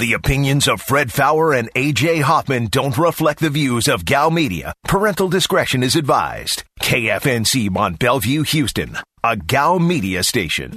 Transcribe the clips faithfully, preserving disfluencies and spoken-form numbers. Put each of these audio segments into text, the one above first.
The opinions of Fred Faour and A J Hoffman don't reflect the views of Gal Media. Parental discretion is advised. K F N C Mont Bellevue, Houston, a Gal Media station.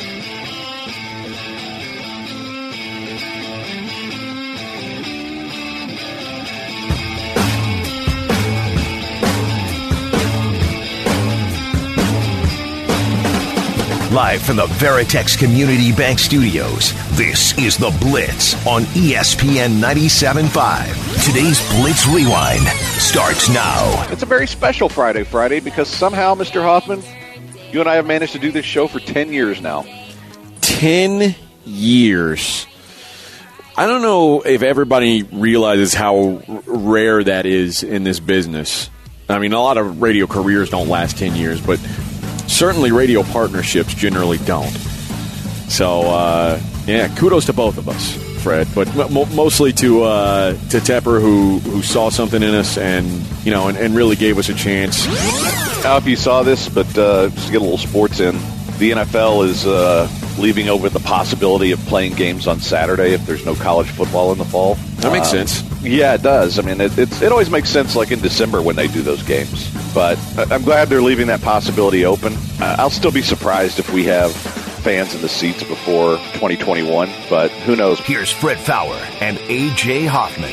Live from the Veritex Community Bank Studios, this is The Blitz on E S P N ninety-seven point five. Today's Blitz Rewind starts now. It's a very special Friday Friday because somehow, Mister Hoffman, you and I have managed to do this show for ten years now. ten years. I don't know if everybody realizes how r- rare that is in this business. I mean, a lot of radio careers don't last ten years, but certainly radio partnerships generally don't. So, uh, yeah, kudos to both of us, Fred, but m- mostly to uh, to Tepper, who who saw something in us and, you know, and, and really gave us a chance. I don't know if you saw this, but uh, just to get a little sports in, the N F L is uh, leaving over the possibility of playing games on Saturday if there's no college football in the fall. That makes um, sense. Yeah, it does. I mean, it, it's, it always makes sense like in December when they do those games. But I'm glad they're leaving that possibility open. Uh, I'll still be surprised if we have fans in the seats before twenty twenty-one, but who knows. Here's Fred Faour and A J Hoffman.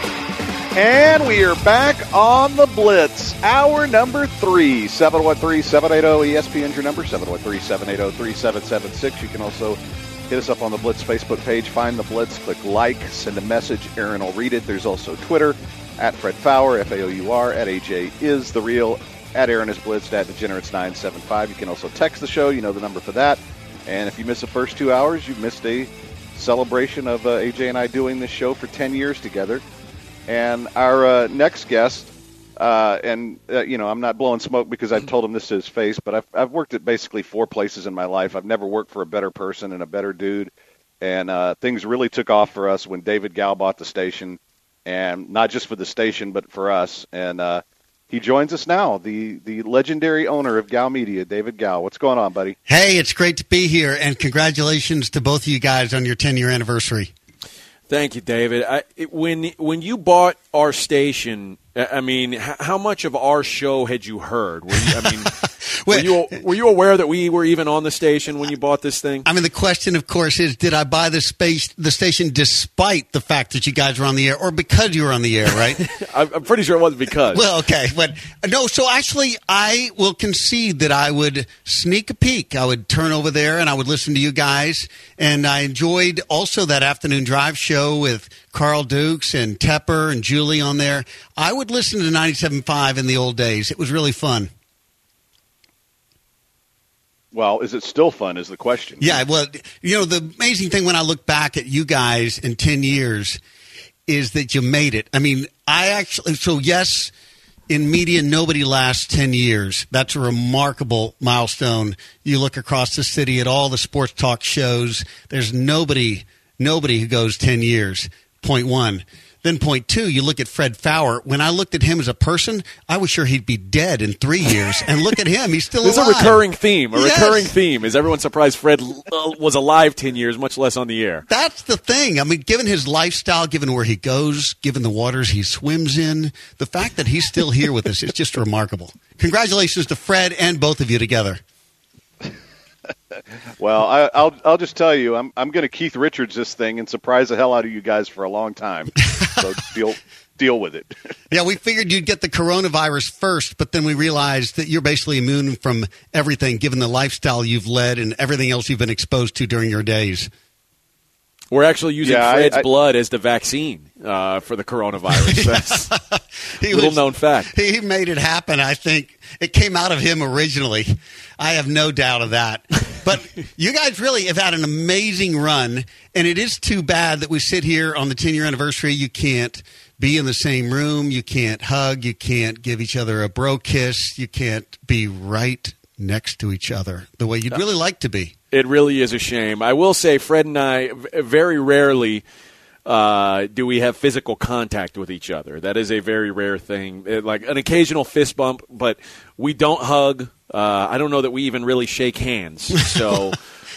And we are back on the Blitz, hour number three, seven one three, seven eight zero, E S P N, your number, seven one three, seven eight zero, three seven seven six. You can also hit us up on the Blitz Facebook page, find the Blitz, click like, send a message, Aaron will read it. There's also Twitter, at Fred Faour, F A O U R, at A J is the real, at Aaron is Blitzed, at Degenerates nine seven five. You can also text the show, you know the number for that. And if you miss the first two hours, you've missed a celebration of uh, A J and I doing this show for ten years together. And our uh, next guest, uh, and, uh, you know, I'm not blowing smoke because I've told him this to his face, but I've, I've worked at basically four places in my life. I've never worked for a better person and a better dude. And uh, things really took off for us when David Gal bought the station, and not just for the station, but for us. And uh, he joins us now, the, the legendary owner of Gal Media, David Gal. What's going on, buddy? Hey, it's great to be here, and congratulations to both of you guys on your ten-year anniversary. Thank you, David. I, it, when when you bought our station, I mean, h- how much of our show had you heard? Were you, I mean, were you were you aware that we were even on the station when you bought this thing? I mean, the question, of course, is: did I buy the space, the station, despite the fact that you guys were on the air, or because you were on the air? Right? I'm pretty sure it wasn't because. Well, okay, but no. So actually, I will concede that I would sneak a peek. I would turn over there and I would listen to you guys, and I enjoyed also that afternoon drive show with Carl Dukes and Tepper and Julie on there. I would listen to ninety-seven point five in the old days. It was really fun. Well, is it still fun is the question. Yeah, well, you know, the amazing thing when I look back at you guys in ten years is that you made it. I mean, I actually, so yes, in media, nobody lasts ten years. That's a remarkable milestone. You look across the city at all the sports talk shows, there's nobody Nobody who goes ten years, point one. Then point two, you look at Fred Faour. When I looked at him as a person, I was sure he'd be dead in three years. And look at him. He's still alive. There's a recurring theme. A Yes. recurring theme is everyone's surprised Fred uh, was alive ten years, much less on the air. That's the thing. I mean, given his lifestyle, given where he goes, given the waters he swims in, the fact that he's still here with us is just remarkable. Congratulations to Fred and both of you together. Well, I, I'll I'll just tell you, I'm I'm going to Keith Richards this thing and surprise the hell out of you guys for a long time. So deal deal with it. Yeah, we figured you'd get the coronavirus first, but then we realized that you're basically immune from everything, given the lifestyle you've led and everything else you've been exposed to during your days. We're actually using Yeah, Fred's I, I, blood as the vaccine uh, for the coronavirus. That's He a little was, known fact. He made it happen, I think. It came out of him originally. I have no doubt of that. But you guys really have had an amazing run, and it is too bad that we sit here on the ten-year anniversary. You can't be in the same room. You can't hug. You can't give each other a bro kiss. You can't be right next to each other the way you'd really like to be. It really is a shame. I will say Fred and I very rarely uh, do we have physical contact with each other. That is a very rare thing. It, like an occasional fist bump, but we don't hug. Uh, I don't know that we even really shake hands. So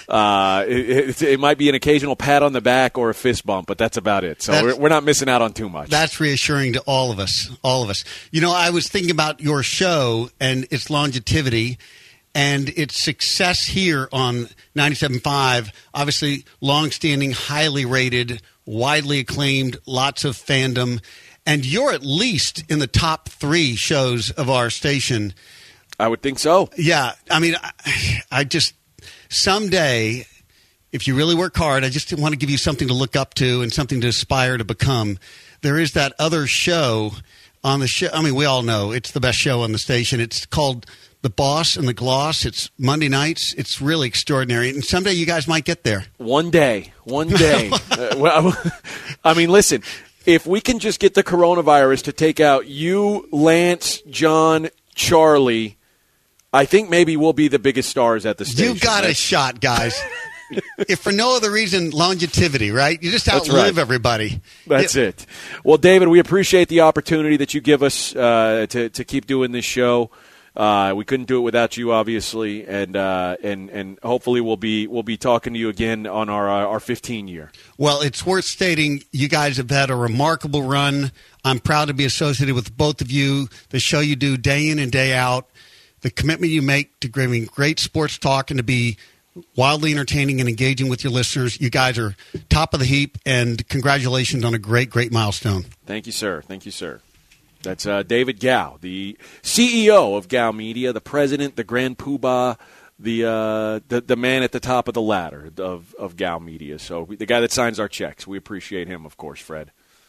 Uh, it, it, it might be an occasional pat on the back or a fist bump, but that's about it. So we're, we're not missing out on too much. That's reassuring to all of us, all of us. You know, I was thinking about your show and its longevity and its success here on ninety-seven point five. Obviously, longstanding, highly rated, widely acclaimed, lots of fandom. And you're at least in the top three shows of our station. I would think so. Yeah. I mean, I, I just, someday, if you really work hard, I just want to give you something to look up to and something to aspire to become. There is that other show on the show. I mean, we all know it's the best show on the station. It's called The Boss and the Gloss. It's Monday nights. It's really extraordinary. And someday you guys might get there. One day. One day. uh, well, I mean, listen. If we can just get the coronavirus to take out you, Lance, John, Charlie, I think maybe we'll be the biggest stars at the station. You've got right? a shot, guys. If for no other reason, longevity, right? You just outlive right. everybody. That's yeah. it. Well, David, we appreciate the opportunity that you give us uh, to, to keep doing this show. Uh, we couldn't do it without you, obviously, and uh, and and hopefully we'll be we'll be talking to you again on our uh, our fifteen year. Well, it's worth stating you guys have had a remarkable run. I'm proud to be associated with both of you. The show you do day in and day out, the commitment you make to giving great sports talk and to be wildly entertaining and engaging with your listeners. You guys are top of the heap, and congratulations on a great, great milestone. Thank you, sir. Thank you, sir. That's uh, David Gao, the C E O of Gao Media, the president, the grand poobah, the, uh, the the man at the top of the ladder of, of Gao Media. So the guy that signs our checks. We appreciate him, of course, Fred.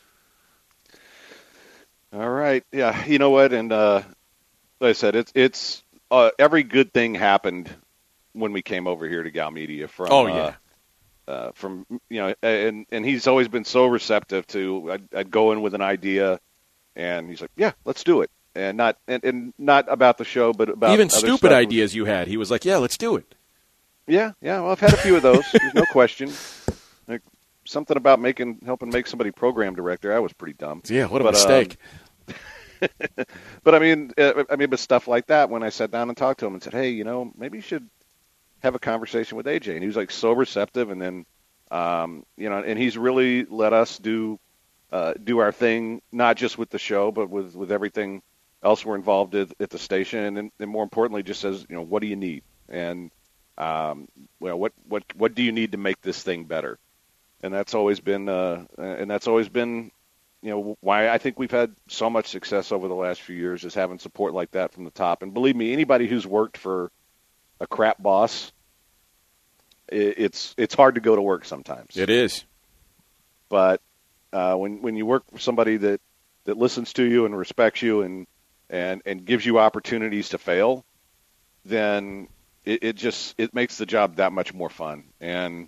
All right. Yeah, you know what? And uh, like I said, it's, it's uh, every good thing happened when we came over here to Gao Media. From, oh, yeah. Uh, uh, from, you know, and, and he's always been so receptive to, I'd, I'd go in with an idea, and he's like, "Yeah, let's do it," and not and, and not about the show, but about even other stupid stuff. ideas you had. He was like, "Yeah, let's do it." Yeah, yeah. Well, I've had a few of those. There's no question. Like something about making helping make somebody program director. I was pretty dumb. Yeah, what a but, mistake. Um, but I mean, uh, I mean, but stuff like that. When I sat down and talked to him and said, "Hey, you know, maybe you should have a conversation with A J," and he was like so receptive, and then, um, you know, and he's really let us do. Uh, do our thing, not just with the show, but with, with everything else we're involved at, at the station, and, and more importantly, just says, you know, what do you need, and um, well, what what what do you need to make this thing better? And that's always been, uh, and that's always been, you know, why I think we've had so much success over the last few years is having support like that from the top. And believe me, anybody who's worked for a crap boss, it, it's it's hard to go to work sometimes. It is, but. Uh, when when you work for somebody that, that listens to you and respects you and and, and gives you opportunities to fail, then it, it just it makes the job that much more fun. And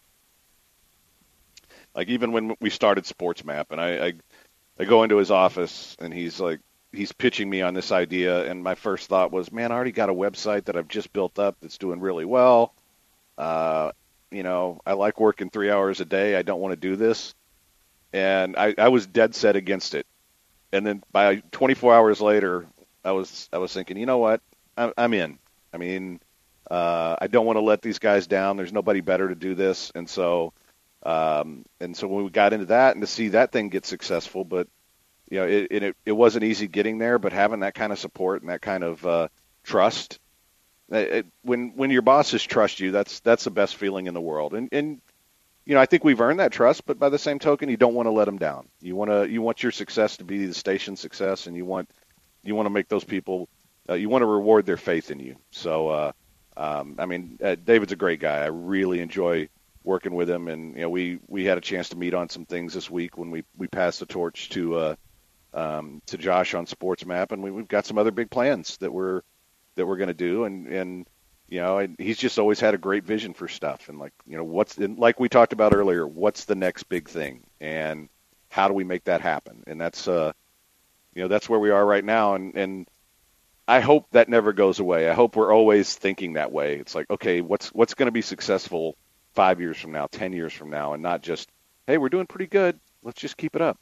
like even when we started SportsMap, and I, I I go into his office and he's like he's pitching me on this idea, and my first thought was, man, I already got a website that I've just built up that's doing really well. Uh, you know, I like working three hours a day. I don't want to do this. And I, I was dead set against it. And then by twenty-four hours later, I was I was thinking, you know what, I'm, I'm in. I mean, uh, I don't want to let these guys down. There's nobody better to do this. And so, um, and so when we got into that and to see that thing get successful, but you know, it it, it wasn't easy getting there. But having that kind of support and that kind of uh, trust, it, when when your bosses trust you, that's that's the best feeling in the world. And and you know, I think we've earned that trust, but by the same token, you don't want to let them down. You want to, you want your success to be the station's success, and you want, you want to make those people, uh, you want to reward their faith in you. So, uh, um, I mean, uh, David's a great guy. I really enjoy working with him, and you know, we, we had a chance to meet on some things this week when we, we passed the torch to, uh, um, to Josh on SportsMap, and we, we've got some other big plans that we're, that we're going to do, and and. You know, and he's just always had a great vision for stuff. And, like, you know, what's – like we talked about earlier, what's the next big thing? And how do we make that happen? And that's, uh, you know, that's where we are right now. And, and I hope that never goes away. I hope we're always thinking that way. It's like, okay, what's what's going to be successful five years from now, ten years from now, and not just, hey, we're doing pretty good. Let's just keep it up.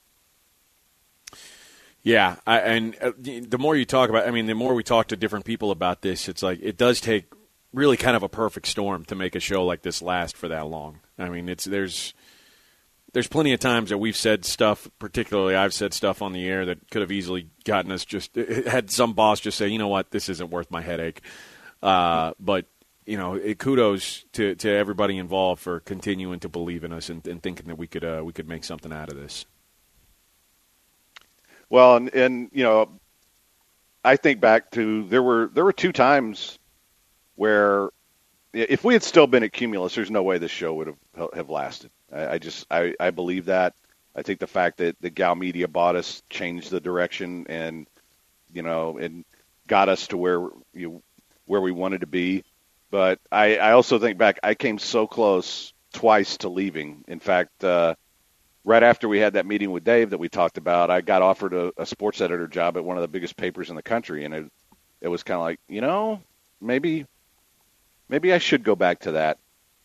Yeah, I, and uh, the more you talk about, I mean, the more we talk to different people about this, it's like it does take really kind of a perfect storm to make a show like this last for that long. I mean, it's there's there's plenty of times that we've said stuff, particularly I've said stuff on the air that could have easily gotten us just had some boss just say, you know what, this isn't worth my headache. Uh, but you know, it, kudos to, to everybody involved for continuing to believe in us and, and thinking that we could uh, we could make something out of this. Well, and, and you know, I think back to there were there were two times where if we had still been at Cumulus, there's no way this show would have have lasted. I, I just I, I believe that. I think the fact that the Gal Media bought us changed the direction and you know and got us to where you where we wanted to be. But I, I also think back, I came so close twice to leaving. In fact, uh, right after we had that meeting with Dave that we talked about, I got offered a, a sports editor job at one of the biggest papers in the country, and it it was kind of like, you know, maybe maybe I should go back to that.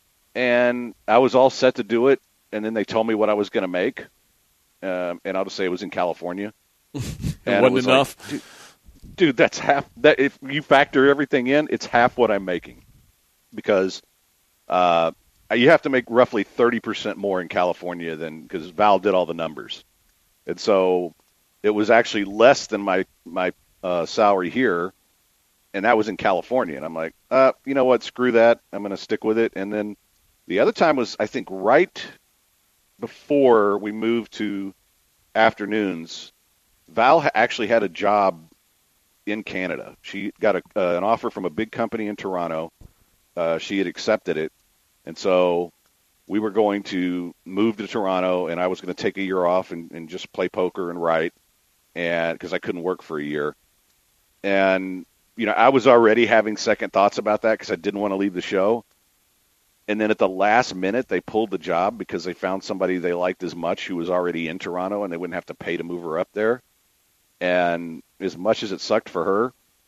And I was all set to do it, and then they told me what I was going to make, um, and I'll just say it was in California. And it wasn't was enough. Like, dude, dude, that's half. That if you factor everything in, it's half what I'm making. Because uh, you have to make roughly thirty percent more in California than because Val did all the numbers. And so it was actually less than my, my uh, salary here, and that was in California. And I'm like, uh, you know what, screw that. I'm going to stick with it. And then the other time was, I think, right before we moved to afternoons, Val ha- actually had a job in Canada. She got a, uh, an offer from a big company in Toronto. Uh, she had accepted it, and so we were going to move to Toronto, and I was going to take a year off and, and just play poker and write, and because I couldn't work for a year. And you know, I was already having second thoughts about that because I didn't want to leave the show. And then at the last minute, they pulled the job because they found somebody they liked as much who was already in Toronto, and they wouldn't have to pay to move her up there. And as much as it sucked for her,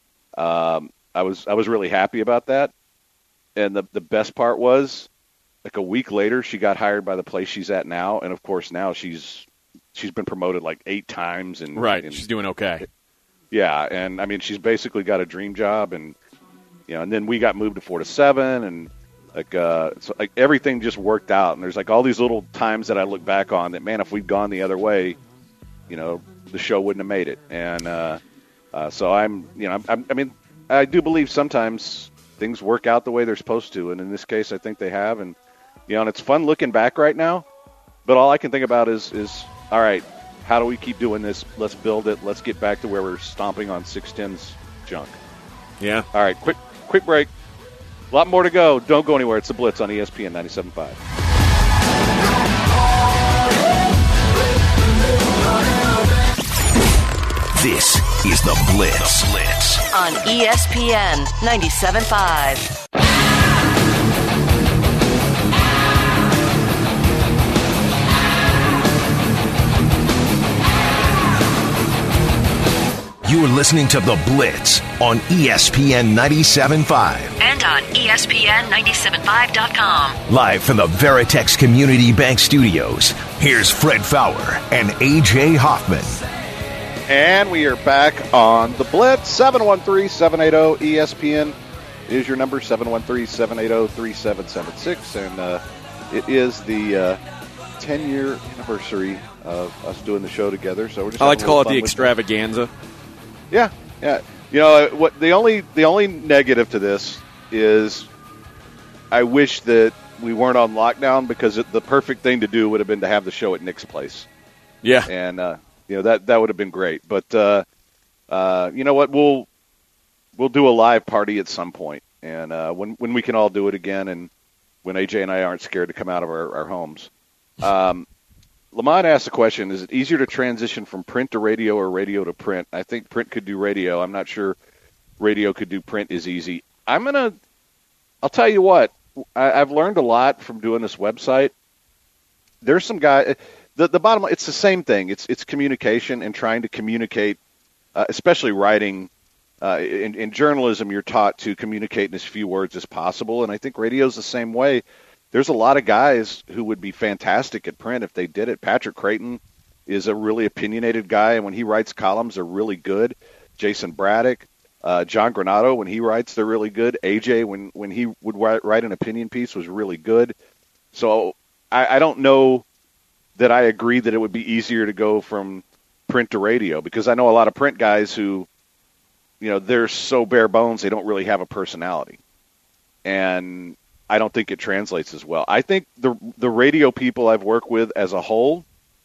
um, I was I was really happy about that. And the the best part was, like a week later, she got hired by the place she's at now, and of course now she's she's been promoted like eight times, and right, and, she's doing okay. Yeah, and I mean she's basically got a dream job, and you know, and then we got moved to four to seven, and like uh, so like everything just worked out. And there's like all these little times that I look back on that, man, if we'd gone the other way, you know, the show wouldn't have made it. And uh, uh, so I'm, you know, I'm, I mean, I do believe sometimes things work out the way they're supposed to, and in this case, I think they have. And you know, and it's fun looking back right now. But all I can think about is, is all right, how do we keep doing this? Let's build it. Let's get back to where we're stomping on six tens junk. Yeah. All right, quick, quick break. A lot more to go. Don't go anywhere. It's the Blitz on E S P N ninety-seven point five. This is the Blitz. The Blitz on E S P N ninety-seven point five. You are listening to The Blitz on E S P N ninety-seven point five. And on E S P N ninety-seven point five dot com. Live from the Veritex Community Bank Studios, here's Fred Faour and A J Hoffman. And we are back on The Blitz. seven one three, seven eight zero, E S P N is your number, seven one three, seven eight zero, three seven seven six. And uh, it is the uh, ten-year anniversary of us doing the show together. So we're just I like to call it the with extravaganza. It. Yeah, yeah. You know what? The only the only negative to this is I wish that we weren't on lockdown, because it, the perfect thing to do would have been to have the show at Nick's place. Yeah, and uh, you know that that would have been great. But uh, uh, you know what? We'll we'll do a live party at some point, and uh, when when we can all do it again, and when A J and I aren't scared to come out of our, our homes. Um, Lamont asked the question, is it easier to transition from print to radio or radio to print? I think print could do radio. I'm not sure radio could do print as easy. I'm going to, I'll tell you what, I, I've learned a lot from doing this website. There's some guy, the, the bottom line, it's the same thing. It's it's communication and trying to communicate, uh, especially writing. Uh, in, in journalism, you're taught to communicate in as few words as possible, and I think radio's the same way. There's a lot of guys who would be fantastic at print if they did it. Patrick Creighton is a really opinionated guy, and when he writes columns, they're really good. Jason Braddock, Uh, John Granado, when he writes, they're really good. A J, when, when he would write, write an opinion piece, was really good. So I, I don't know that I agree that it would be easier to go from print to radio, because I know a lot of print guys who, you know, they're so bare bones, they don't really have a personality. And I don't think it translates as well. I think the the radio people I've worked with as a whole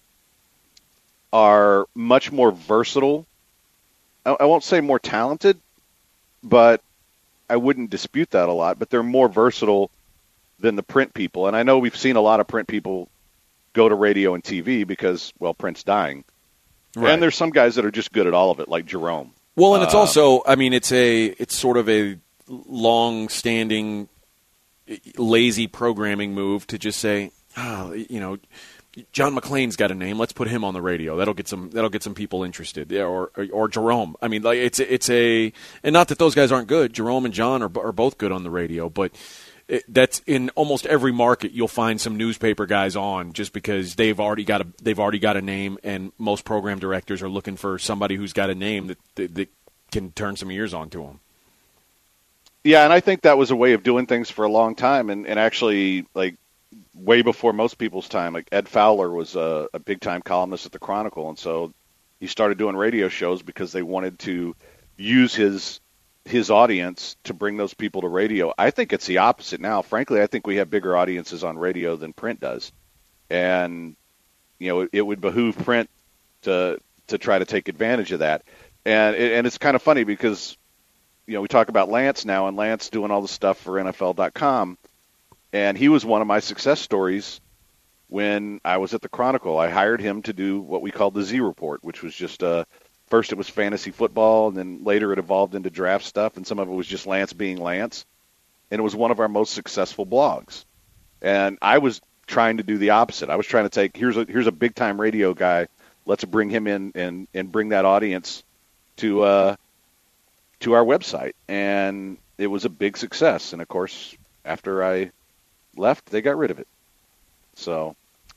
are much more versatile. I, I won't say more talented, but I wouldn't dispute that a lot. But they're more versatile than the print people. And I know we've seen a lot of print people go to radio and T V because, well, print's dying. Right. And there's some guys that are just good at all of it, like Jerome. Well, and it's uh, also, I mean, it's a it's sort of a long-standing, lazy programming move to just say, oh, you know, John McClane's got a name. Let's put him on the radio. That'll get some. That'll get some people interested. Yeah, or, or or Jerome. I mean, like it's it's a, and not that those guys aren't good. Jerome and John are are both good on the radio, but it, that's in almost every market. You'll find some newspaper guys on just because they've already got a they've already got a name, and most program directors are looking for somebody who's got a name that that, that can turn some ears onto them. Yeah, and I think that was a way of doing things for a long time, and, and actually, like, way before most people's time. Like, Ed Fowler was a, a big-time columnist at the Chronicle, and so he started doing radio shows because they wanted to use his his audience to bring those people to radio. I think it's the opposite now. Frankly, I think we have bigger audiences on radio than print does. And, you know, it, it would behoove print to to try to take advantage of that. And and it's kind of funny because, you know, we talk about Lance now, and Lance doing all the stuff for N F L dot com, and he was one of my success stories when I was at the Chronicle. I hired him to do what we called the Z Report, which was just, uh, first it was fantasy football, and then later it evolved into draft stuff, and some of it was just Lance being Lance, and it was one of our most successful blogs. And I was trying to do the opposite. I was trying to take, here's a here's a big-time radio guy, let's bring him in and, and bring that audience to uh, to our website, and it was a big success. And of course, after I left, they got rid of it. So,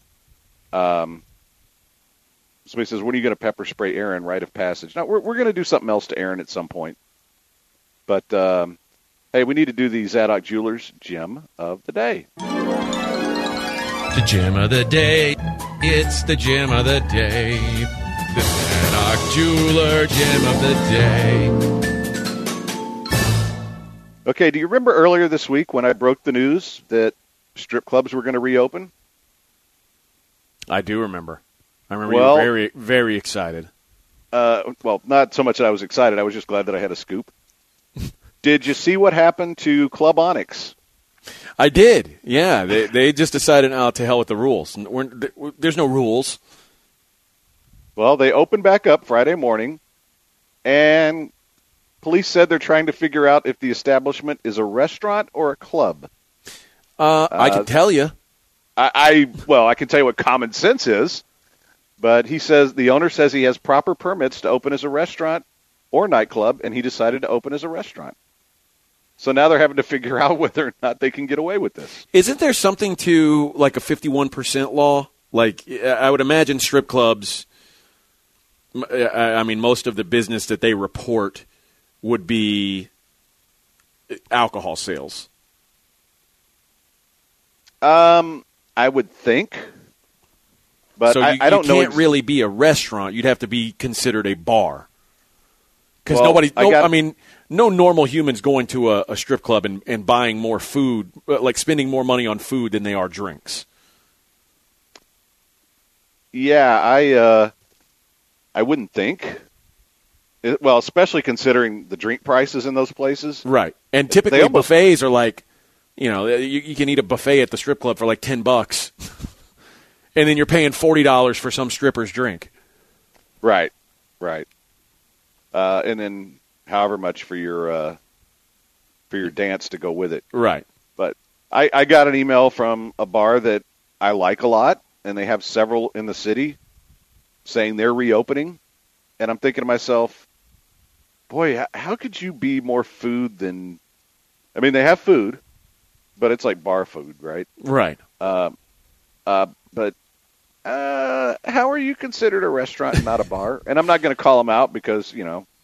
um, somebody says, "When are you going to pepper spray Aaron?" Rite of passage. No, we're we're going to do something else to Aaron at some point. But um, hey, we need to do the Zadok Jewelers gem of the day. The gem of the day. It's the gem of the day. The Zadok Jeweler gem of the day. Okay, do you remember earlier this week when I broke the news that strip clubs were going to reopen? I do remember. I remember well, you were very, very excited. Uh, well, not so much that I was excited. I was just glad that I had a scoop. Did you see what happened to Club Onyx? I did, yeah. They they just decided, oh, to hell with the rules. We're, there's no rules. Well, they opened back up Friday morning, and police said they're trying to figure out if the establishment is a restaurant or a club. Uh, I uh, can tell you. I, I well, I can tell you what common sense is, but he says the owner says he has proper permits to open as a restaurant or nightclub, and he decided to open as a restaurant. So now they're having to figure out whether or not they can get away with this. Isn't there something to like a fifty-one percent law? Like, I would imagine strip clubs, I mean, most of the business that they report would be alcohol sales. Um, I would think. But so you, I, I don't you know. can't ex- really be a restaurant. You'd have to be considered a bar. Because well, nobody, no, I, got, I mean, no normal human's going to a, a strip club and, and buying more food, like spending more money on food than they are drinks. Yeah, I uh, I wouldn't think. It, well, especially considering the drink prices in those places. Right. And typically almost, buffets are like, you know, you, you can eat a buffet at the strip club for like ten bucks. And then you're paying forty dollars for some stripper's drink. Right, right. Uh, and then however much for your uh, for your dance to go with it. Right. But I, I got an email from a bar that I like a lot, and they have several in the city saying they're reopening. And I'm thinking to myself, boy, how could you be more food than – I mean, they have food, but it's like bar food, right? Right. Uh, uh, but uh, how are you considered a restaurant and not a bar? And I'm not going to call them out because, you know,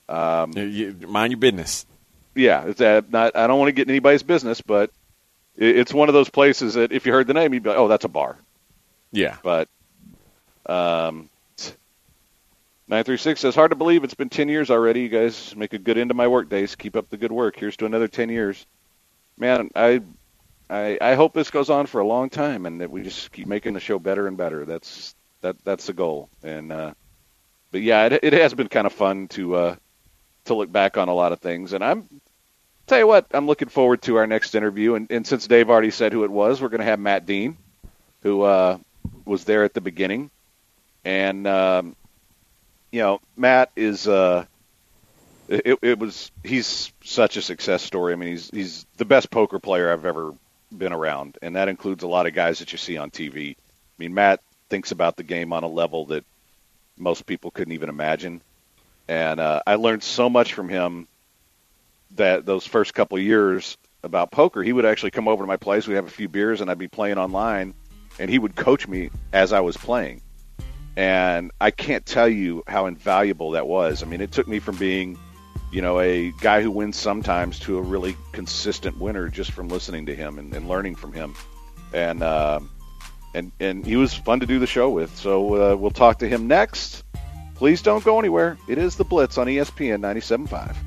Um, You- you- mind your business. yeah, it's uh, not. I don't want to get in anybody's business, but it, it's one of those places that if you heard the name, you'd be like, "Oh, that's a bar." Yeah. But um, nine three six says, hard to believe it's been ten years already. You guys make a good end of my work days. Keep up the good work. Here's to another ten years. Man, I, I I hope this goes on for a long time and that we just keep making the show better and better. That's that that's the goal. And uh, but yeah, it, it has been kind of fun to uh, to look back on a lot of things. And I'm tell you what, I'm looking forward to our next interview. And, and since Dave already said who it was, we're going to have Matt Dean, who uh, was there at the beginning. And um, you know, Matt is uh, it, it was he's such a success story. I mean, he's he's the best poker player I've ever been around, and that includes a lot of guys that you see on T V. I mean, Matt thinks about the game on a level that most people couldn't even imagine, and uh, I learned so much from him that those first couple of years about poker. He would actually come over to my place. We'd have a few beers, and I'd be playing online, and he would coach me as I was playing. And I can't tell you how invaluable that was. I mean, it took me from being, you know, a guy who wins sometimes to a really consistent winner just from listening to him and, and learning from him. And, uh, and and he was fun to do the show with. So uh, we'll talk to him next. Please don't go anywhere. It is The Blitz on E S P N ninety-seven point five.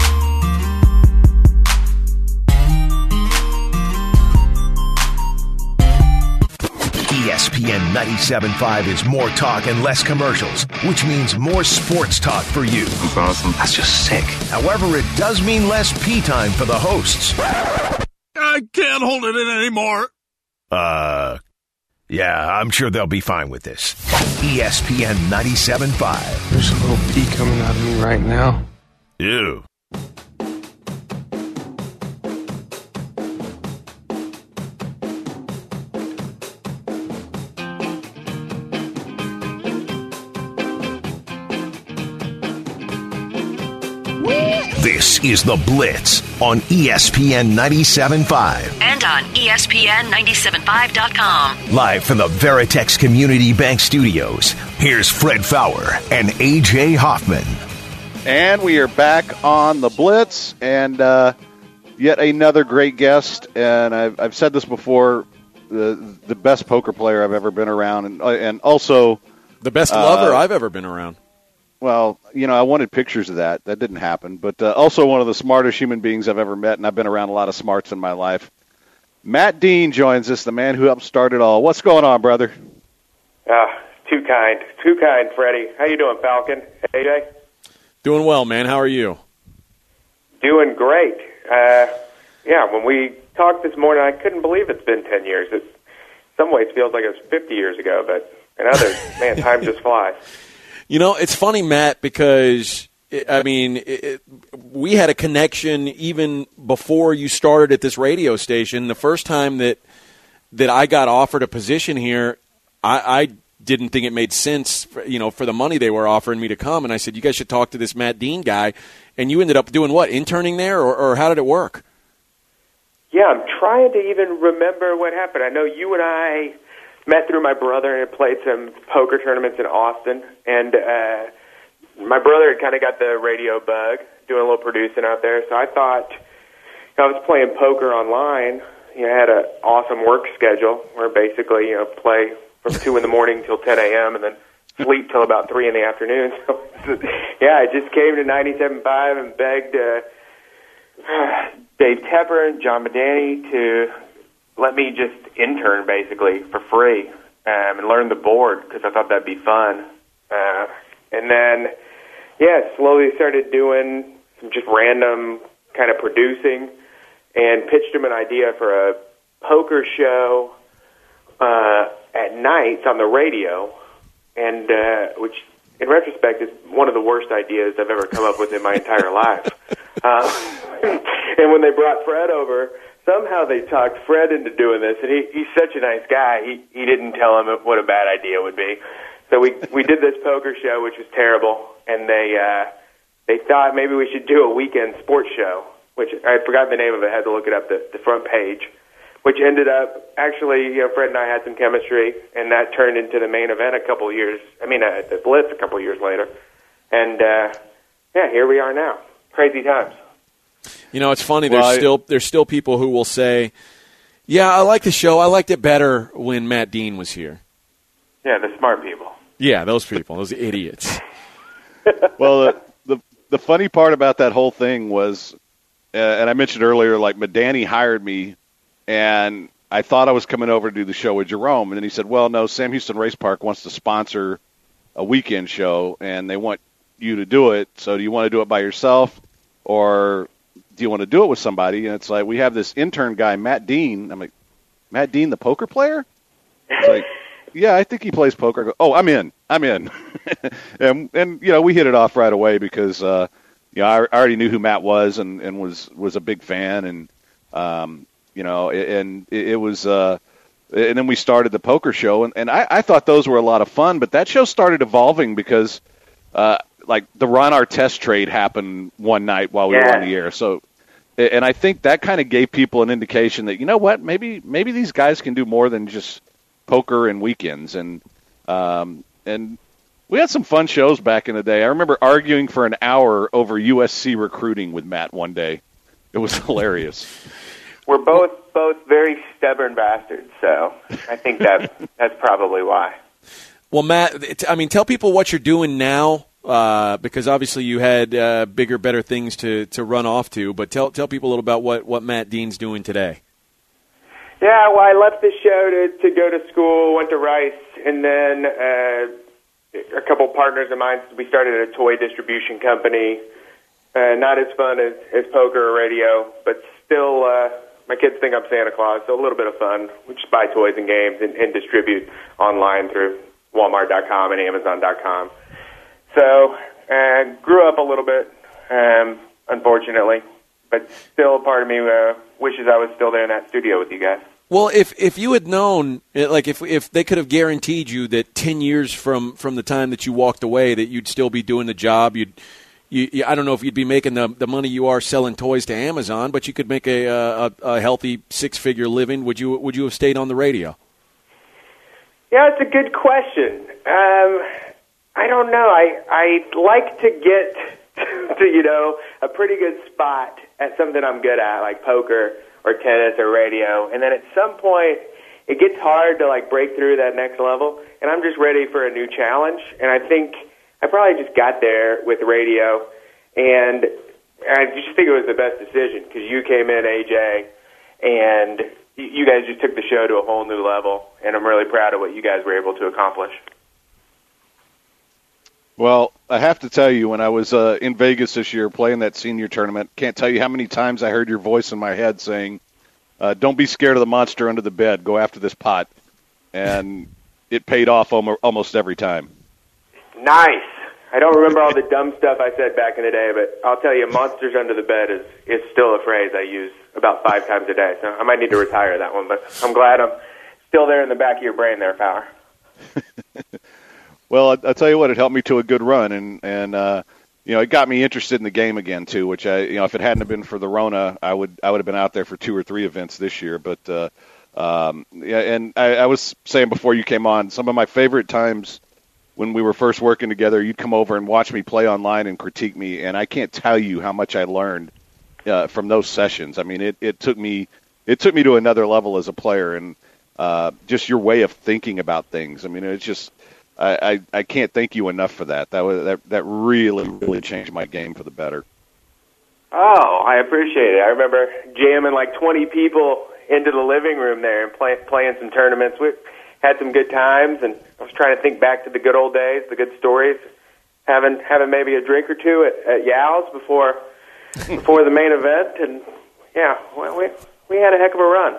E S P N ninety-seven point five is more talk and less commercials, which means more sports talk for you. That's awesome. That's just sick. However, it does mean less pee time for the hosts. I can't hold it in anymore. Uh, yeah, I'm sure they'll be fine with this. E S P N ninety-seven point five. There's a little pee coming out of me right now. Ew. This is The Blitz on E S P N ninety-seven point five. And on E S P N ninety-seven point five dot com. Live from the Veritex Community Bank Studios, here's Fred Fowler and A J Hoffman. And we are back on The Blitz, and uh, yet another great guest. And I've, I've said this before, the the best poker player I've ever been around, and and also The best lover uh, I've ever been around. Well, you know, I wanted pictures of that. That didn't happen. But uh, also one of the smartest human beings I've ever met, and I've been around a lot of smarts in my life. Matt Dean joins us, the man who helped start it all. What's going on, brother? Ah, too kind. Too kind, Freddie. How you doing, Falcon? A J? Doing well, man. How are you? Doing great. Uh, yeah, when we talked this morning, I couldn't believe it's been ten years. It, in some ways, feels like it was fifty years ago, but in others, man, time just flies. You know, it's funny, Matt, because, I mean, it, it, we had a connection even before you started at this radio station. The first time that that I got offered a position here, I, I didn't think it made sense, for, you know, for the money they were offering me to come. And I said, you guys should talk to this Matt Dean guy. And you ended up doing what, interning there, or, or how did it work? Yeah, I'm trying to even remember what happened. I know you and I met through my brother and had played some poker tournaments in Austin. And uh, my brother had kind of got the radio bug, doing a little producing out there. So I thought, you know, I was playing poker online. You know, I had an awesome work schedule where basically, you know, play from two in the morning till ten a.m. and then sleep till about three in the afternoon. So, yeah, I just came to ninety-seven point five and begged uh, Dave Tepper and John Medani to let me just intern basically for free um, and learn the board because I thought that'd be fun. Uh, and then, yeah, slowly started doing some just random kind of producing and pitched him an idea for a poker show uh, at nights on the radio, and uh, which in retrospect is one of the worst ideas I've ever come up with in my entire life. Uh, and when they brought Fred over, somehow they talked Fred into doing this, and he, he's such a nice guy. He he didn't tell him what a bad idea would be. So we we did this poker show, which was terrible, and they uh, they thought maybe we should do a weekend sports show, which I forgot the name of it. I had to look it up, the, the front page, which ended up actually, you know, Fred and I had some chemistry, and that turned into the main event a couple of years. I mean, uh, the Blitz a couple of years later, and uh, yeah, here we are now. Crazy times. You know, it's funny. Well, There's I- still there's still people who will say, "Yeah, I like the show. I liked it better when Matt Dean was here." Yeah, the smart people. Yeah, those people, those idiots. Well, the, the the funny part about that whole thing was, uh, and I mentioned earlier, like Madani hired me, and I thought I was coming over to do the show with Jerome, and then he said, "Well, no, Sam Houston Race Park wants to sponsor a weekend show, and they want you to do it. So, do you want to do it by yourself, or do you want to do it with somebody?" And it's like, we have this intern guy, Matt Dean. I'm like, Matt Dean, the poker player? It's like, yeah, I think he plays poker. I go, oh, I'm in. I'm in. and, and, you know, we hit it off right away because, uh, you know, I, I already knew who Matt was and, and was, was a big fan. And, um, you know, and it, it was uh, – and then we started the poker show. And, and I, I thought those were a lot of fun. But that show started evolving because, uh, like, the Ron Artest trade happened one night while we Yeah. were on the air. So – and I think that kind of gave people an indication that, you know what, maybe maybe these guys can do more than just poker and weekends. And um, and we had some fun shows back in the day. I remember arguing for an hour over U S C recruiting with Matt one day. It was hilarious. We're both both very stubborn bastards, so I think that that's probably why. Well, Matt, it- I mean, tell people what you're doing now, uh, because obviously you had uh, bigger, better things to, to run off to. But tell tell people a little about what, what Matt Dean's doing today. Yeah, well, I left the show to, to go to school, went to Rice, and then uh, a couple partners of mine, we started a toy distribution company. Uh, not as fun as, as poker or radio, but still, uh, my kids think I'm Santa Claus, so a little bit of fun. We just buy toys and games and, and distribute online through Walmart dot com and Amazon dot com. So, uh, grew up a little bit, um, unfortunately, but still part of me uh, wishes I was still there in that studio with you guys. Well, if if you had known, like if if they could have guaranteed you that ten years from, from the time that you walked away that you'd still be doing the job, you'd you, you, I don't know if you'd be making the the money you are selling toys to Amazon, but you could make a a, a healthy six figure living. Would you would you have stayed on the radio? Yeah, it's a good question. Um, I don't know. I I like to get to you know a pretty good spot at something I'm good at, like poker or tennis or radio, and then at some point it gets hard to like break through that next level, and I'm just ready for a new challenge. And I think I probably just got there with radio, and I just think it was the best decision because you came in, A J, and you guys just took the show to a whole new level, and I'm really proud of what you guys were able to accomplish. Well, I have to tell you, when I was uh, in Vegas this year playing that senior tournament, can't tell you how many times I heard your voice in my head saying, uh, don't be scared of the monster under the bed, go after this pot. And it paid off almo- almost every time. Nice. I don't remember all the dumb stuff I said back in the day, but I'll tell you, monsters under the bed is, is still a phrase I use about five times a day. So I might need to retire that one, but I'm glad I'm still there in the back of your brain there, Power. Well, I, I'll tell you what, it helped me to a good run, and, and uh, you know, it got me interested in the game again, too, which, I, you know, if it hadn't have been for the Rona, I would I would have been out there for two or three events this year. But, uh, um, yeah, and I, I was saying before you came on, some of my favorite times when we were first working together, you'd come over and watch me play online and critique me, and I can't tell you how much I learned uh, from those sessions. I mean, it, it took me it took me to another level as a player, and uh, just your way of thinking about things. I mean, it's just I, I, I can't thank you enough for that. That was that that really really changed my game for the better. Oh, I appreciate it. I remember jamming like twenty people into the living room there and play, playing some tournaments. We had some good times, and I was trying to think back to the good old days, the good stories, having having maybe a drink or two at, at Yao's before before the main event, and yeah, well, we we had a heck of a run.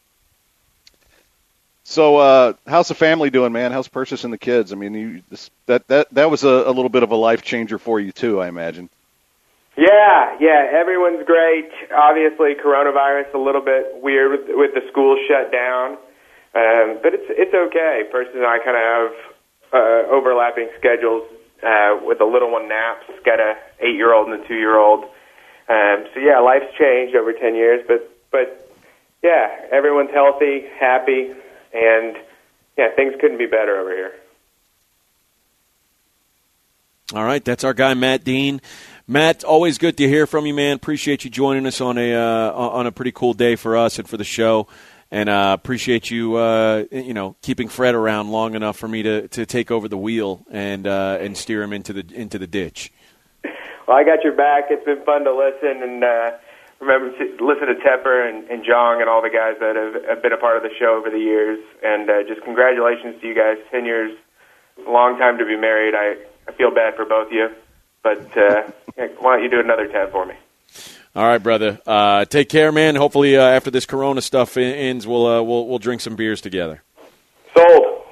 So, uh, how's the family doing, man? How's Persis and the kids? I mean, you, this, that that that was a, a little bit of a life changer for you too, I imagine. Yeah, yeah, everyone's great. Obviously, coronavirus a little bit weird with, with the school shut down, um, but it's it's okay. Persis and I kind of have uh, overlapping schedules uh, with the little one naps. Got a eight-year-old and a two-year-old. Um, so yeah, life's changed over ten years, but but yeah, everyone's healthy, happy. And, yeah, things couldn't be better over here. All right, that's our guy, Matt Dean. Matt, always good to hear from you, man. Appreciate you joining us on a uh, on a pretty cool day for us and for the show. And uh, appreciate you, uh, you know, keeping Fred around long enough for me to, to take over the wheel and uh, and steer him into the into the ditch. Well, I got your back. It's been fun to listen, and uh, remember to listen to Tepper and, and Jong and all the guys that have, have been a part of the show over the years. And uh, just congratulations to you guys. Ten years, a long time to be married. I, I feel bad for both of you, but uh, why don't you do another tab for me? All right, brother. Uh, take care, man. Hopefully, uh, after this Corona stuff ends, we'll uh, we'll we'll drink some beers together. Sold.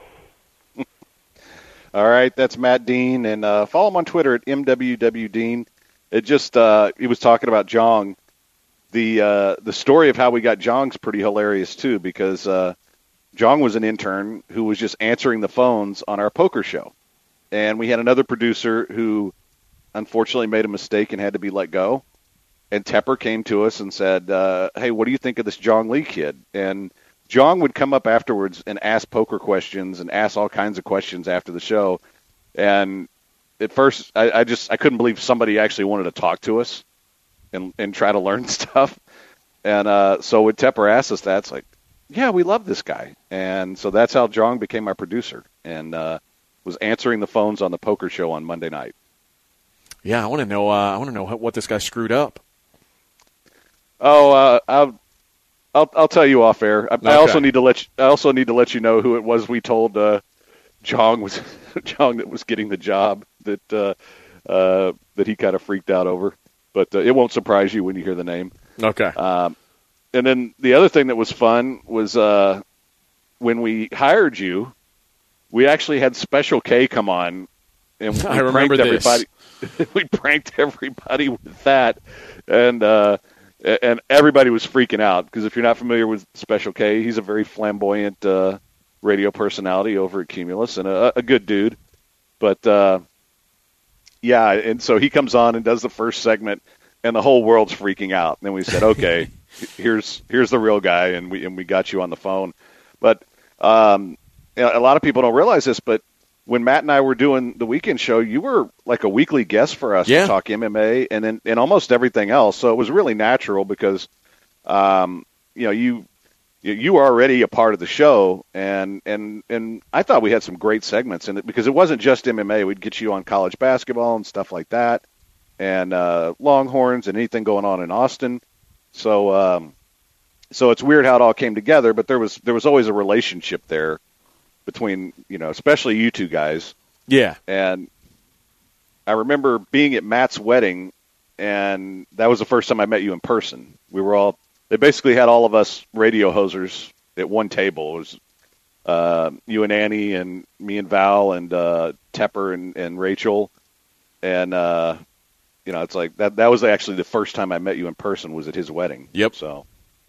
All right, that's Matt Dean, and uh, follow him on Twitter at M W W Dean. It just uh, he was talking about Jong. The uh, the story of how we got Jong's pretty hilarious too, because uh, Jong was an intern who was just answering the phones on our poker show, and we had another producer who unfortunately made a mistake and had to be let go. And Tepper came to us and said, uh, hey, what do you think of this Jong Lee kid? And Jong would come up afterwards and ask poker questions and ask all kinds of questions after the show. And at first, I, I just I couldn't believe somebody actually wanted to talk to us and, and try to learn stuff. And uh, so when Tepper asked us that, it's like, yeah, we love this guy. And so that's how Jong became our producer and uh, was answering the phones on the poker show on Monday night. Yeah, I want to know. Uh, I want to know what this guy screwed up. Oh, uh, I'll, I'll I'll tell you off air. I, Okay. I also need to let you, I also need to let you know who it was we told uh, Jong was Jong that was getting the job that uh, uh, that he kind of freaked out over. But uh, it won't surprise you when you hear the name. Okay. Um, and then the other thing that was fun was uh, when we hired you, we actually had Special K come on, and we I remember pranked this. everybody. We pranked everybody with that, and. Uh, And everybody was freaking out because if you're not familiar with Special K, he's a very flamboyant uh, radio personality over at Cumulus and a, a good dude. But, uh, yeah, and so he comes on and does the first segment, and the whole world's freaking out. And then we said, okay, here's here's the real guy, and we and we got you on the phone. But um, a lot of people don't realize this, but when Matt and I were doing the weekend show, you were like a weekly guest for us Yeah. to talk M M A and then and almost everything else. So it was really natural because, um, you know, you you were already a part of the show, and and and I thought we had some great segments in it because it wasn't just M M A. We'd get you on college basketball and stuff like that, and uh, Longhorns and anything going on in Austin. So um, so it's weird how it all came together, but there was there was always a relationship there between, you know, especially you two guys. Yeah. And I remember being at Matt's wedding, and that was the first time I met you in person. We were all, they basically had all of us radio hosers at one table. It was uh, you and Annie and me and Val and uh, Tepper and, and Rachel. And, uh, you know, it's like that, that was actually the first time I met you in person was at his wedding. Yep. So,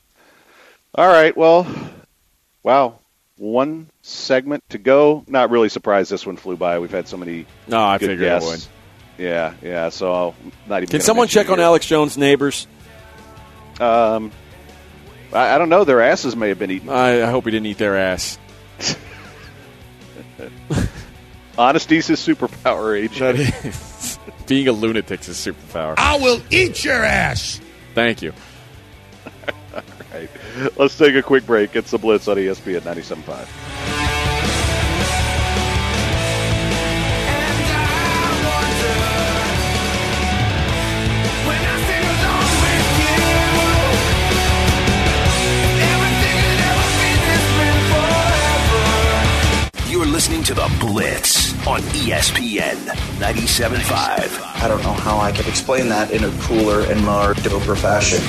all right. Well, wow. One segment to go. Not really surprised this one flew by. We've had so many No, I good figured it guests. Yeah, yeah. So I'll not even. Can gonna someone mention check it on here. Alex Jones' neighbors? Um, I, I don't know. Their asses may have been eaten. I, I hope he didn't eat their ass. Honesty's his superpower, A J. That is. Being a lunatic's a superpower. I will eat your ass. Thank you. All right. Let's take a quick break. It's the Blitz on E S P N ninety-seven point five. You're listening to The Blitz on E S P N ninety-seven point five. I don't know how I could explain that in a cooler and more doper fashion.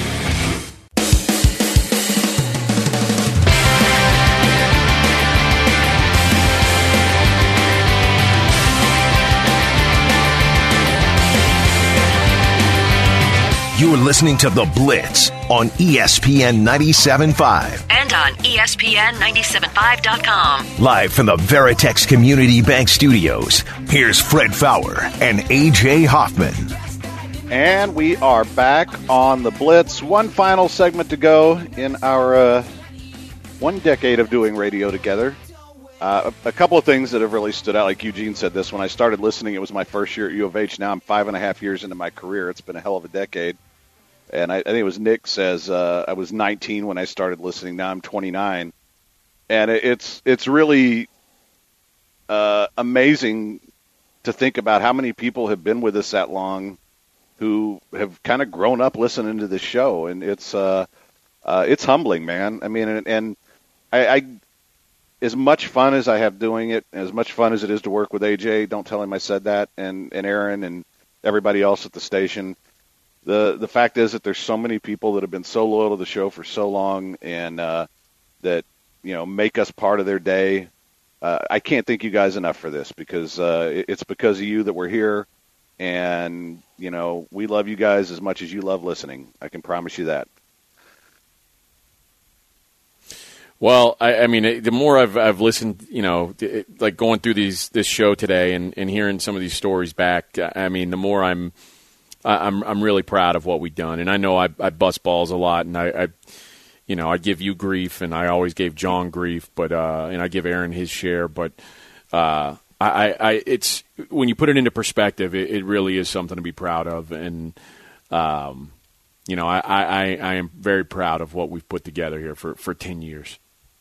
You're listening to The Blitz on E S P N ninety-seven point five. And on E S P N nine seven five dot com. Live from the Veritex Community Bank Studios, here's Fred Fowler and A J Hoffman. And we are back on the Blitz. One final segment to go in our uh, one decade of doing radio together. Uh, a, a couple of things that have really stood out, like Eugene said this, when I started listening, it was my first year at U of H. Now I'm five and a half years into my career. It's been a hell of a decade. And I, I think it was Nick says uh, I was nineteen when I started listening. Now I'm twenty-nine. And it, it's it's really uh, amazing to think about how many people have been with us that long who have kind of grown up listening to this show. And it's uh, uh, it's humbling, man. I mean, and, and I, I as much fun as I have doing it, as much fun as it is to work with A J, don't tell him I said that, and, and Aaron and everybody else at the station, the the fact is that there's so many people that have been so loyal to the show for so long, and uh, that, you know, make us part of their day. Uh, I can't thank you guys enough for this, because uh, it's because of you that we're here, and, you know, we love you guys as much as you love listening. I can promise you that. Well, I, I mean, the more I've I've listened, you know, like going through these this show today and, and hearing some of these stories back, I mean, the more I'm I'm I'm really proud of what we've done. And I know I, I bust balls a lot, and I, I, you know, I give you grief, and I always gave John grief, but uh, and I give Aaron his share. But uh, I, I, it's when you put it into perspective, it, it really is something to be proud of. And um, you know, I, I, I am very proud of what we've put together here for, for ten years.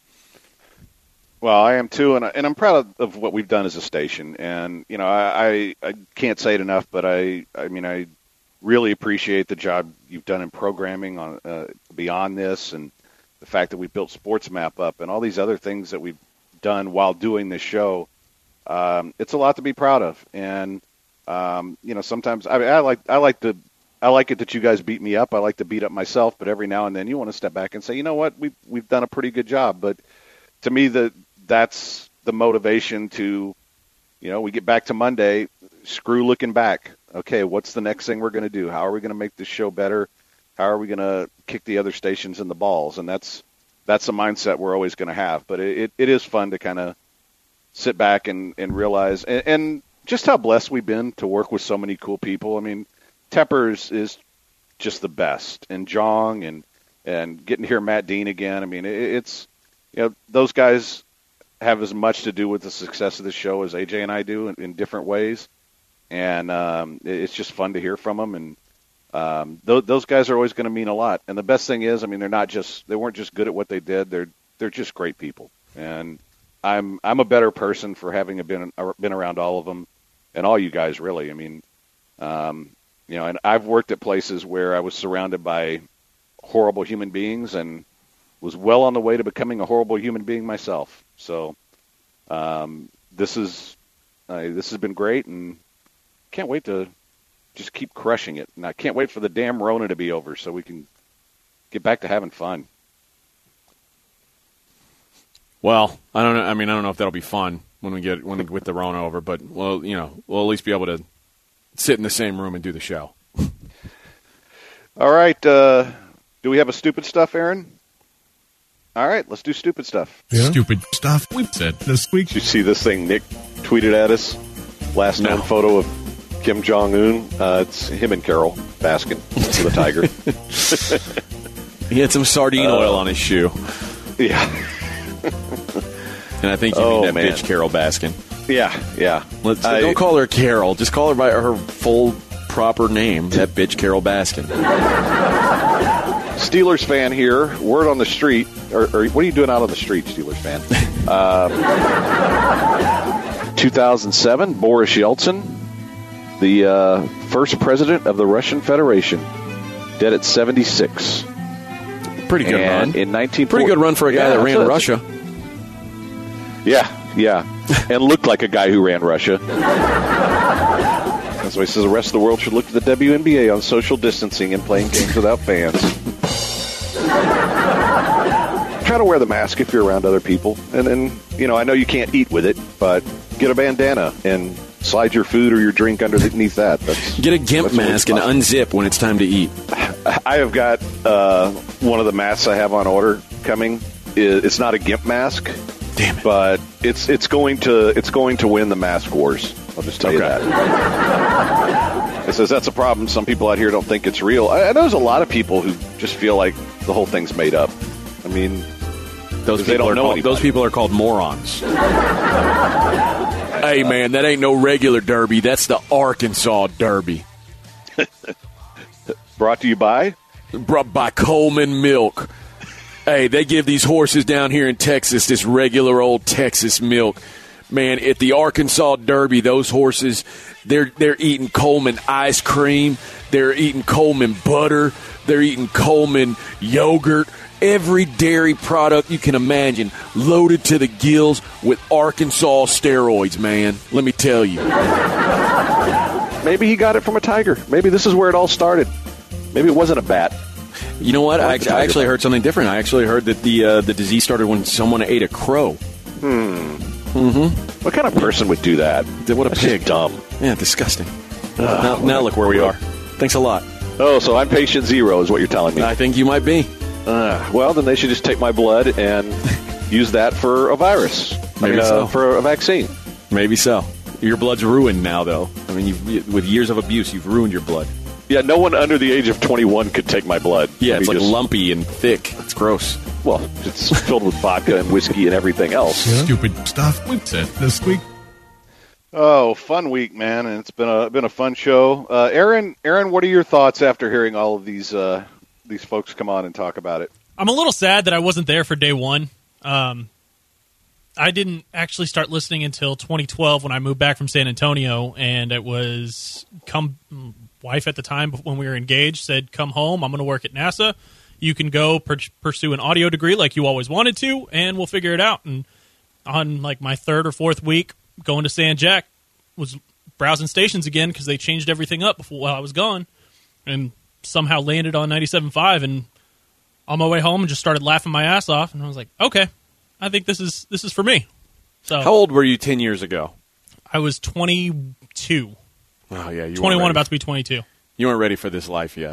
Well, I am too, and, I, and I'm proud of, of what we've done as a station. And, you know, I, I, I can't say it enough, but I, I mean, I really appreciate the job you've done in programming on uh, beyond this, and the fact that we built Sports Map up and all these other things that we've done while doing this show. Um, it's a lot to be proud of. And, um, you know, sometimes I, I like I like to I like it that you guys beat me up. I like to beat up myself, but every now and then you want to step back and say, you know what, we've we've done a pretty good job. But to me, the that's the motivation to, you know, we get back to Monday, screw looking back. Okay, what's the next thing we're going to do? How are we going to make this show better? How are we going to kick the other stations in the balls? And that's that's the mindset we're always going to have. But it, it, it is fun to kind of sit back and, and realize, and, and just how blessed we've been to work with so many cool people. I mean, Teppers is just the best, and Jong, and and getting to hear Matt Dean again. I mean, it, it's, you know, those guys have as much to do with the success of the show as A J and I do in, in different ways. And um, it's just fun to hear from them. And um, th- those guys are always going to mean a lot. And the best thing is, I mean, they're not just, they weren't just good at what they did. They're, they're just great people. And I'm, I'm a better person for having been, been around all of them, and all you guys, really. I mean, um, you know, and I've worked at places where I was surrounded by horrible human beings, and was well on the way to becoming a horrible human being myself. So um, this is uh, this has been great, and can't wait to just keep crushing it. And I can't wait for the damn Rona to be over so we can get back to having fun. Well, I don't know. I mean, I don't know if that'll be fun when we get when we get the Rona over, but well, you know, we'll at least be able to sit in the same room and do the show. All right. Uh, do we have a stupid stuff, Aaron? All right, let's do stupid stuff. Yeah. Stupid stuff we said this week. Did you see this thing Nick tweeted at us? Last known no. photo of Kim Jong-un. Uh, it's him and Carol Baskin for the Tiger. He had some sardine uh, oil on his shoe. Yeah. And I think you oh, mean that man. bitch Carol Baskin. Yeah, yeah. Let's, I, don't call her Carol. Just call her by her full, proper name, that bitch Carol Baskin. Steelers fan here. Word on the street. Or, or what are you doing out on the street, Steelers fan? Uh, two thousand seven, Boris Yeltsin, the uh, first president of the Russian Federation, dead at seventy-six. Pretty good and run. In nineteen Pretty good run for a guy yeah, that ran so Russia. Yeah, yeah. And looked like a guy who ran Russia. That's why he says the rest of the world should look to the W N B A on social distancing and playing games without fans. Try to wear the mask if you're around other people. And then, you know, I know you can't eat with it, but get a bandana and slide your food or your drink underneath that. That's, get a GIMP mask and unzip when it's time to eat. I have got uh, one of the masks I have on order coming. It's not a GIMP mask. Damn it. But it's it's going to it's going to win the mask wars. I'll just tell okay. you that. It says that's a problem. Some people out here don't think it's real. I, I know there's a lot of people who just feel like the whole thing's made up. I mean, those 'Cause they people don't are know called, anybody. those people are called morons. Hey, man, that ain't no regular Derby. That's the Arkansas Derby. Brought to you by? Brought by Coleman Milk. Hey, they give these horses down here in Texas this regular old Texas milk. Man, at the Arkansas Derby, those horses, they're they're eating Coleman ice cream. They're eating Coleman butter. They're eating Coleman yogurt. Every dairy product you can imagine, loaded to the gills with Arkansas steroids, man. Let me tell you. Maybe he got it from a tiger. Maybe this is where it all started. Maybe it wasn't a bat. You know what? I, I actually heard something different. I actually heard that the uh, the disease started when someone ate a crow. Hmm. Mm-hmm. What kind of person would do that? What a That's pig. just dumb. Yeah, disgusting. Now, now look where we are. Thanks a lot. Oh, so I'm patient zero is what you're telling me. I think you might be. Uh, well, then they should just take my blood and use that for a virus. Maybe I mean, so. Uh, for a vaccine. Maybe so. Your blood's ruined now, though. I mean, you've, with years of abuse, you've ruined your blood. Yeah, no one under the age of twenty-one could take my blood. Yeah, Let it's me like just- lumpy and thick. It's gross. Well, it's filled with vodka and whiskey and everything else. Stupid stuff we've said this week. Oh, fun week, man, and it's been a been a fun show. Uh, Aaron, Aaron, what are your thoughts after hearing all of these uh, these folks come on and talk about it? I'm a little sad that I wasn't there for day one. Um, I didn't actually start listening until twenty twelve when I moved back from San Antonio, and it was come wife at the time when we were engaged said, "Come home. I'm going to work at NASA. You can go per- pursue an audio degree like you always wanted to, and we'll figure it out." And on like my third or fourth week going to San Jack, was browsing stations again because they changed everything up before while I was gone, and somehow landed on ninety-seven point five. And on my way home, and just started laughing my ass off. And I was like, "Okay, I think this is this is for me." So, how old were you ten years ago? I was twenty-two. Oh yeah, you twenty-one, weren't about to be twenty-two. You weren't ready for this life yet.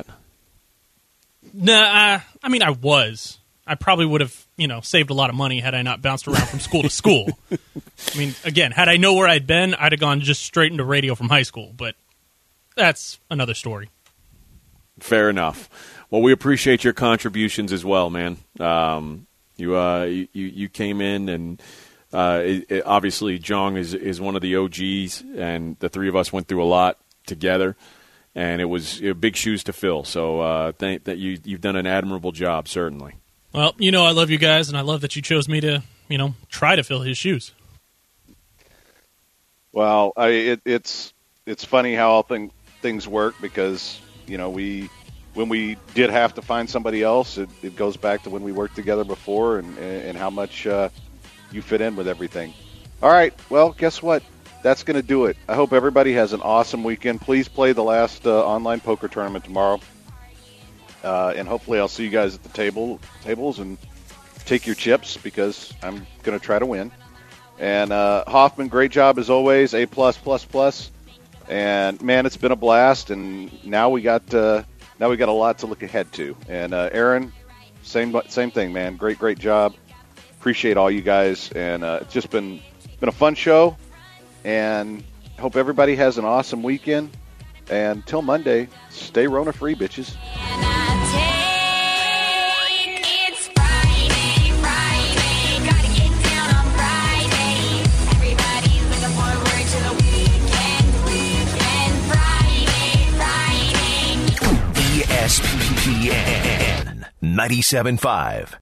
Nah, I, I mean, I was. I probably would have, you know, saved a lot of money had I not bounced around from school to school. I mean, again, had I know where I'd been, I'd have gone just straight into radio from high school. But that's another story. Fair enough. Well, we appreciate your contributions as well, man. Um, you, uh, you you came in, and uh, it, it, obviously Jong is is one of the O Gs, and the three of us went through a lot together, and it was you know, big shoes to fill. So, uh, thank that you you've done an admirable job, certainly. Well, you know, I love you guys, and I love that you chose me to, you know, try to fill his shoes. Well, I, it, it's it's funny how all thing, things work because you know we when we did have to find somebody else, it, it goes back to when we worked together before and and how much uh, you fit in with everything. All right, well, guess what? That's going to do it. I hope everybody has an awesome weekend. Please play the last uh, online poker tournament tomorrow. Uh, and hopefully I'll see you guys at the table tables and take your chips because I'm going to try to win. And uh, Hoffman, great job as always, A plus plus plus. And man, it's been a blast. And now we got uh, now we got a lot to look ahead to. And uh, Aaron, same same thing, man. Great great job. Appreciate all you guys. And uh, it's just been been a fun show. And hope everybody has an awesome weekend. And till Monday, stay Rona free, bitches. E S P N ninety-seven point five.